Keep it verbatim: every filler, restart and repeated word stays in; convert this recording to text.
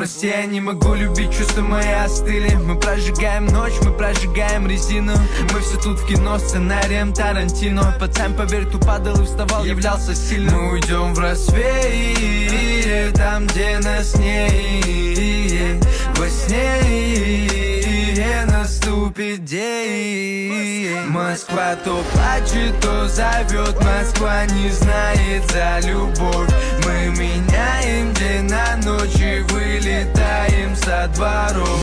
новости. Я не могу любить, чувства мои остыли. Мы прожигаем ночь, мы прожигаем резину. Мы все тут в кино, сценарием Тарантино. Пацан, поверь, tu падал и вставал, являлся сильным. Мы уйдем в рассвет, там, где нас нет. Во сне наступит день. Москва то плачет, то зовет. Москва не знает за любовь. Мы меняем день на ночь и вылетаем со дворов.